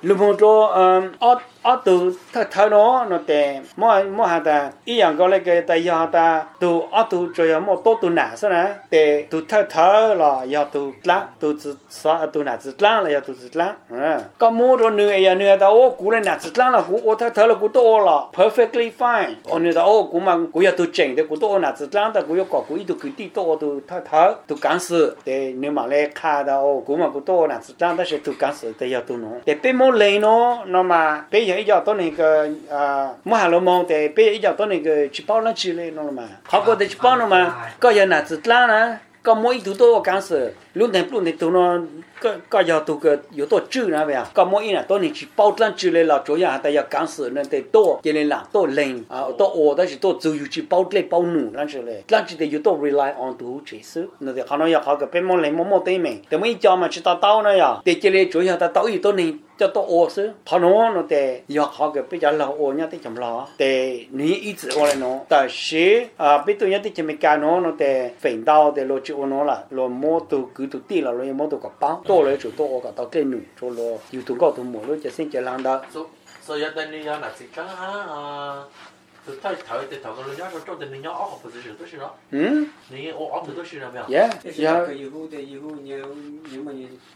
lúc một chỗ ở từ thở nó để mỗi hàng ta ý rằng có lấy cái tại do ta từ ở từ rồi một tô từ nã sao nè để từ thở là do từ láng từ sao từ nã từ láng là do từ láng có mua rồi nửa ta ô cú này nã từ láng là cú ô thở là cú tô là perfectly fine ô nửa ta ô cú mà cú giờ từ chỉnh để cú tô nã từ láng ta cú giờ có cú ít từ cứ tí tô từ thở từ cán sự để nếu mà lấy khai da ô cú mà cú tô nã từ láng ta sẽ từ cán sự để giờ từ nó để bên mua lấy nó mà bây giờ giờ tôi này cái mua hàng lông mông để bây giờ tôi này cái chỉ bao nhiêu chỉ lấy nó mà họ có thể chỉ bao nó mà có giờ nã từ láng nè có mỗi thứ tôi có cán sự lúc này tụi nó có giờ tụi cái yếu tố chữ nào vậy có mỗi là tôi này chỉ bao lần chữ lấy là chủ yếu tại giờ cán sự nên để to cho nên là to lên to ô đó chỉ to chỉ chỉ bao lên bao nụ là chỉ lấy là chỉ để yếu tố rely on tụi chỉ số nên họ nói họ cái bên món lấy món tây mìnhแต่ไม่cho mà chỉ tao này à để chỉ lấy chủ yếu ta tao ý tôi này cho to ô số họ nói nó để giờ họ cái bây giờ là ô nhá để chấm lo để ní ý chỉ ô này nóแต่是bây tôi nhá để chấm cái nó để phèn đau để lo chữ nó là lo mua tụi cứ tụi tí là lo mua tụi cái bao to lấy chủ to cái tao cái nụ cho lo yêu tụi có tụi mua lo chỉ xin chỉ làm đó so giờ đây ni là chỉ cái từ thay thay từ thay cái lo nhá cho từ nhá ở position tôi xin đó ni ở tôi xin là vậy yeah yeah cái yêu nhiều mà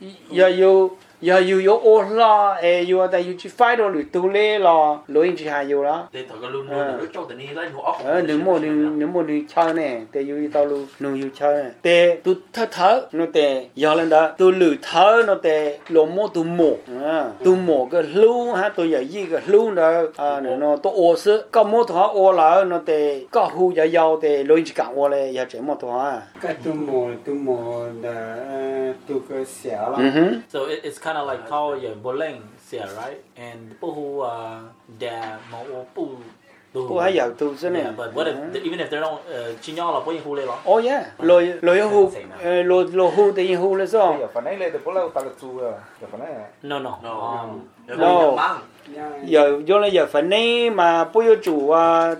giờ yêu ô la yêu tại yêu chỉ phải đồ lưỡi tu lê lo lưỡi chỉ hay yêu đó từ thay cái luôn nó cho từ ni lấy nó ở nếu mua đi chơi nè tại yêu tao luôn nó yêu chơi nè tại tu thở nó tại giờ lên đó tu lưỡi thở nó tại lo mua tu mổ cái lú ha tu giờ gì cái lú đó nó tu ô sữa có mua thọ ô là nó tại có hu giờ giàu tại lưỡi chỉ cả ô này giờ chỉ mua thọ cái tu mổ là tu cái xẻo là so it's kind of like how your bowling say right and people who da mo pu hay giờ tu thế này but what if even if they don't chỉ nhau là bowling who lấy lo oh yeah lôi hu thì hu là sao giờ phần này lên từ phố lâu ta là tu rồi giờ phần này no giờ vô là giờ phần này mà bố chủ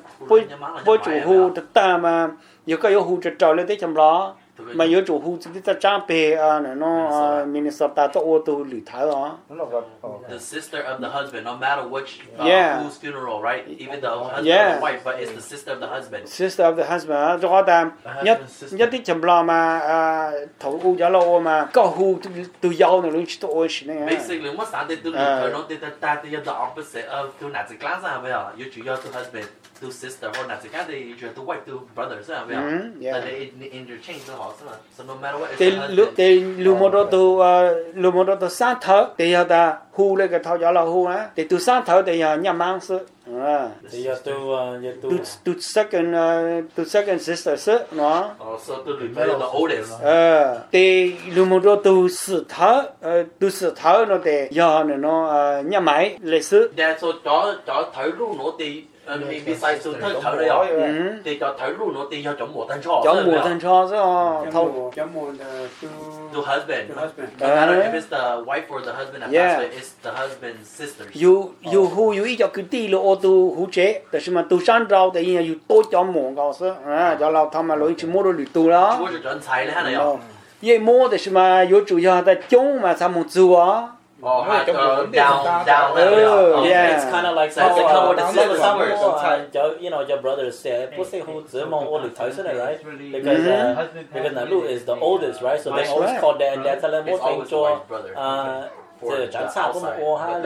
hu thật ta mà giờ có hu trò lên tới chấm lo mà yếu chủ hu chỉ ta trang bề nó Minnesota to ô tô lử thái đó. The sister of the husband, no matter which whose funeral, right? Even the husband or wife, but it's the sister of the husband. Sister of the husband. Cho ta nhất tí chấm lo mà thầu u giá lo mà có hu từ giàu nó luôn chỉ to ô xí này. Basically, what's that? They do nó they the opposite of to not the class à vậy à? You chủ yếu to husband, to sister, or not the class they to wife, to brothers à vậy à? But they interchange the house. So no matter what, thì lu một đó sáng thở thì giờ ta hu lên cái thao gió là hu á thì từ sáng thở thì giờ nhắm mang sự thì giờ tu second sister sự nó so to the oldest thì lu một đó tu sự thở nó thì giờ nó nhắm máy lịch sự so cho thở luôn nó thì besides to thở đấy à thì cho thở luôn nó thì cho mùa thanh cho chứ thâu mùa to husband no matter if it's the wife or the husband it's the husband's sister you ý cho cái tí lo ô tô hú chếแต่是mà tu san rau thì you tôi cho mùa cao chứ cho lao thăm mà lối chỉ mua đồ lụt tu đó mua cho chuẩn sai đấy hả này vậy mua thì mà you chủ yếu ta chống mà sao một chùa down. It's kind of like sometimes your brother said, "Pussy who zemo all the time, right?" Because Nalu is the oldest, right? So they always call their dad, tell them what thing to chẳng sao cũng ô ha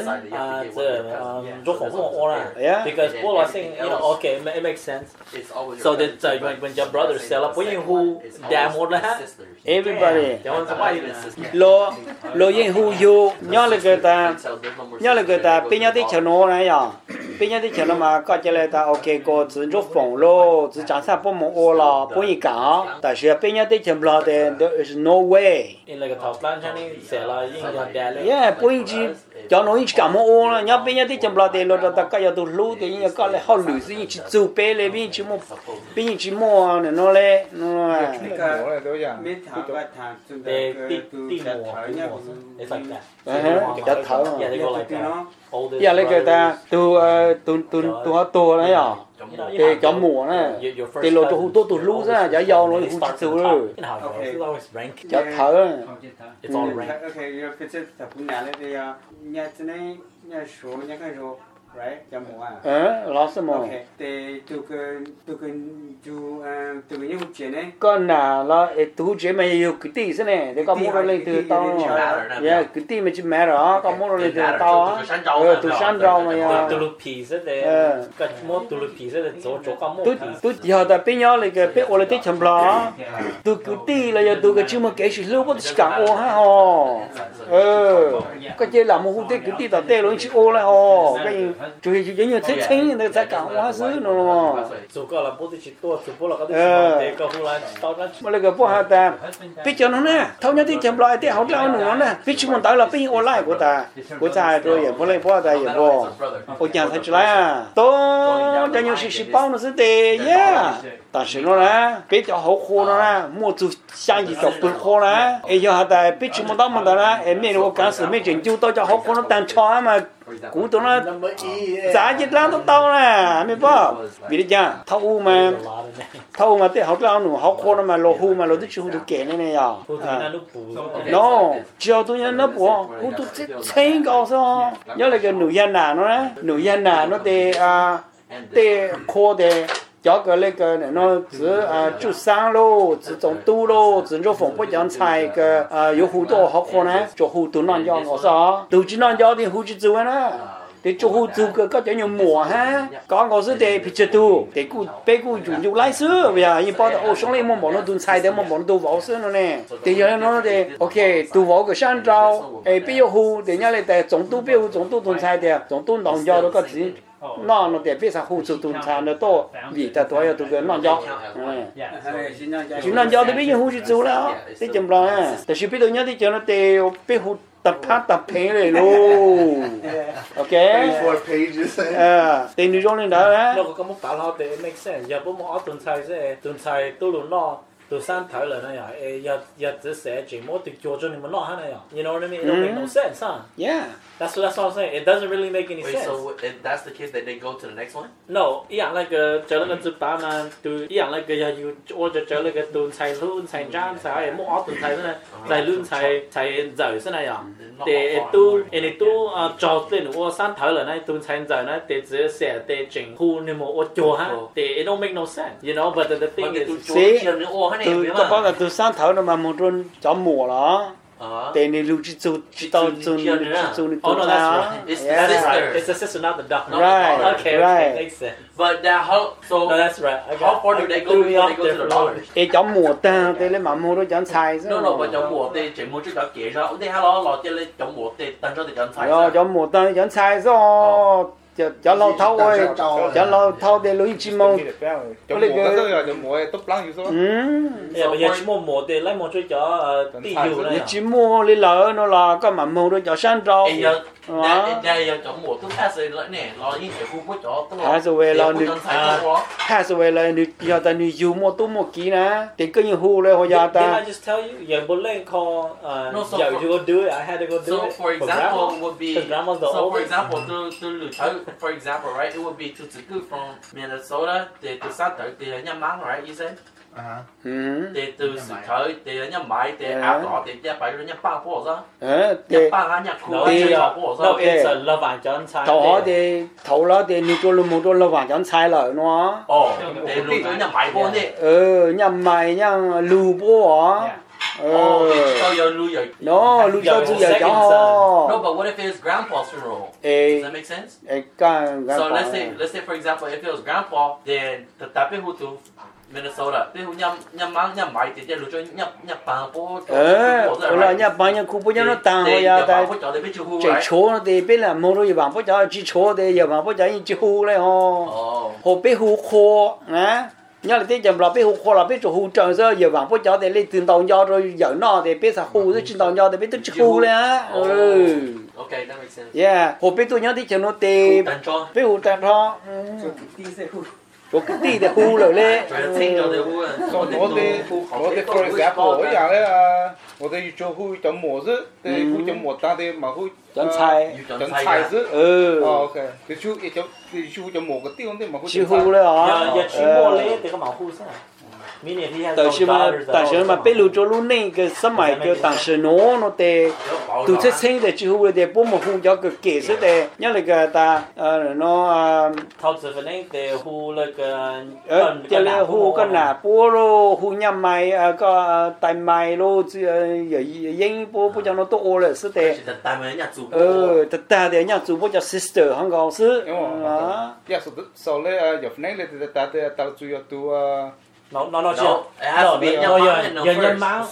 rốt cũng ô ra because Paul was saying okay it makes sense so that when your brother sell up when you who damn all that everybody lo yên hu yo nhớ là người ta bây giờ đi chợ nó này à bây giờ đi chợ nó mà có chơi là ta ok có chỉ rốt phòng lo chỉ chẳng sao bông ô là bông gì cả tại vì bây giờ đi chợ lo thì there is no way in like a top plan chani sell là yeah, bây giờ cho nó ít cả mua là nhớ bây giờ thì chấm lo tiền rồi ta cái giờ tụi lú thì như có lẽ họ lú gì chỉ chịu bé lên bây giờ chỉ mua này nó lên nó they it's like that chất thở yeah they go like that giờ lấy cái ta tu họ tu đấy à để cho mùa nè để lo cho hú tốt tụt lú ra giá giàu nó hú chịu rồi cho thở it's all rank okay you fit it tập nhà lên thì nhà trên này nhà số nhà cái số right cho mùa lo sao mà okay thì tụi cái những chuyện này con nào là tụi chuyện mà yêu cái tí thế này để con mua lên từ tao yeah cái tí mà chỉ mẹ đó con mua lên từ tao tụi san rau mà tụi pì thế đấy cái mua tụi pì thế đấy chỗ con mua tụi giờ ta bây giờ là cái bây giờ là tí chấm lo tụi cái tí là giờ tụi cái chứ mà cái gì lâu bắt chỉ cả ô ha ho cái chơi làm một hút cái tí tao tê luôn chỉ ô lại ho cái chui chỉ như thế thế người ta cả hóa xứ nó chỗ có là bố thì chỉ tua chỗ bố là có thể có không là tao nó mà là cái bố ta bây giờ nó nè thâu nhau thì chấm lại thì học lao nữa nè bây giờ mình tới là bây online của ta rồi vậy bố lại bố ta vậy bố ôi nhà thấy chưa à tôi cho nhau xí bao nó sẽ tệ yeah ta sẽ nó nè bây giờ học khô nó nè mua từ sang gì chọc từ khô nè bây giờ ta bây giờ mình đóng mình ta nè em mình có cả sự mấy chuyện chú tôi cho học khô nó tăng cho mà cũng tụi nó giá chết lắm tao nè mày bảo vì đấy cha thâu mà để học lao nữa học khô nó mà lô hu mà lô tức chú được kể này à nó chiều tụi nó bù hu tụi thấy cao sao nhớ là cái nữ dân nào nó để khô để cho cái nó chỉ chú sáng lô chỉ trồng tu lô chỉ cho phòng bố chọn xài cái有好多học khô này cho hú tụi nó cho ngõ sao tụi chỉ nó cho thì hú chỉ做呢để cho hú做cái có cho nhiều mùa ha có ngõ sẽ để picture tu để cú bé cú dùng lái xứ bây giờ như bao ô xong lên món nó tụi xài để món tụi vào xứ nó nè để giờ nó để ok tụi vào cái山招bây giờ hú để nhá lại để trồng tu bây giờ trồng tu tụi xài để trồng tu农药都个只nó để biết sao hú tụi xài nó to vì ta tôi tụi cái农药chỉ农药thì bây giờ hú chỉ做了这怎么了但是bây giờ nhá thì cho nó để bây hú tập hát tập phê này luôn ok 4 pages tên nữ trong này đó á nó có một tạo lao để make sense giờ bố một tuần sai tôi luôn lo tôi sang thái là này à giờ只写chỉ một từ cho nên mà lo hết này à you know what I mean it don't make no sense huh yeah that's what I'm saying it doesn't really make any sense so if that's the case then they go to the next one no 一样那个就那个只把嘛就一样那个要我就那个tuần sai luôn sai trang sai một ở tuần sai này sai luôn sai giờ thế này à để tôi cho tên của sang thái là này tuần sai giờ này để chỉ写để chỉnh khu nên mà我做哈để it don't make no sense you know but the thing is từ các bác là từ sáng thảo nó mà một trong cho mùa đó để nên lưu chỉ tao chun oh no that's right it's the sister not the doctor right okay makes sense but how so no that's right how far do they go before they go to the daughter để cho mùa ta để lấy mà mua đó chọn xài no but cho mùa thì chỉ mua chút đó kể ra để lo cho lấy cho mùa thì tăng cho thì chọn xài cho mùa ta chọn xài rồi cho lâu thâu ơi cho lâu thâu để lấy chim mông cho mùa cái rồi cho mùa tốt lắm như số bây giờ chỉ mùa để lấy một chút cho tỷ hiệu này chỉ mua lấy lỡ nó là cái mà mua đó cho sang rau giờ cho mùa tôi thay rồi lại nè lo những cái khu của chó thay rồi là được thay rồi là được giờ ta được dùng mua tú mua kỹ nè thì cái như húเลยhọ giờ ta I just tell you giờ bố lên call giờ you go do it I had to go do it so for example would be so for example for example right it would be to from Minnesota to Southern to Nhâm right you said để từ sự khởi để nhắm máy để áp đó để nhắm bài rồi nhắm ba bộ ra nhắm ba hả nhắm khu thì no it's là vàng chọn sai thầu thì thầu đó thì như tôi một đôi là vàng chọn sai lợi nó để lúc tới nhắm máy bộ đi nhắm máy nhắm lù bộ so giờ lù giờ nó lù cho chú giờ cháu no but what if it's grandpa's funeral does that make sense so let's say for example if it was grandpa then the type who to Minnesota, thế hôm nhâm máy thì chơi lựa cho nhâm bằng phố. Là nhâm bằng nhâm khu phố nó tàng rồi à, tại chạy chỗ nó thì biết là mua rồi bằng phố cho chỉ chỗ thì giờ bằng phố cho chỉ khu này ho. Hồ biết khu khô, á. Nhớ là tí chậm là biết khu khô là biết chỗ khu trời giờ giờ bằng phố cho thì lên tiền tàu do rồi giờ nó thì biết sao khu rồi trên tàu do thì biết tới khu này á. Okay, that makes sense. Yeah, hồ biết tôi nhớ tí chậm nó thì biết khu tàn cho. Có cái gì để hú rồi lên. So nó để for example 一樣咧我哋做會做模子，哋會做模單啲嘛會。 chọn菜子，OK，你就一就你就做模個地方啲嘛會。 幾乎咧啊，但是嘛，被擼着擼那個สมัย個當時喏แต่都在清的幾乎的不麼會叫個解釋的，因為個他喏陶瓷粉呢，的湖那個這裡湖個哪波咯，湖人買個大買咯，這英波不叫那多了是的。大的人家主播叫 sister， 香港是啊。呀，所以啊，入呢你大的到主要都啊。 No, your mom,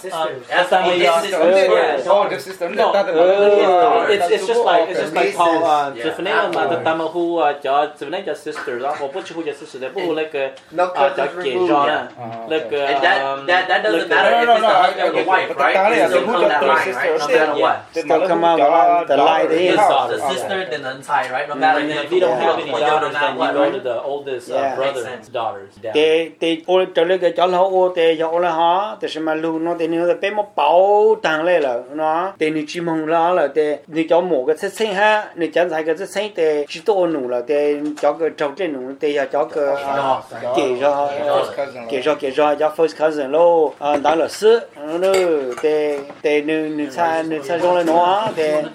it's just like how Tiffany mà tụi ta mà hu cho Tiffany cho sister đó,我不去hu cho sister的，不hu那個叫姐咗啦，那個 that doesn't matter if it's the wife, right? Still come that line, right? No matter what. Still come out the line the sister then the tie, right? No matter if you don't have any daughters, then you go to the oldest brother's daughters. Cái cho nó ô tê cho nó ha,แต่是嘛路nó tê nó bé một bảo tàng lên là nó tê ni chim hồng lá là tê ni cho một cái sách ha, ni chẳng phải cái sách tê chỉ tô nụ là tê cho cái trâu trên nụ tê cho cái kể cho first cousin lô, đó là sư nó tê tê ni cha trong lên nó tê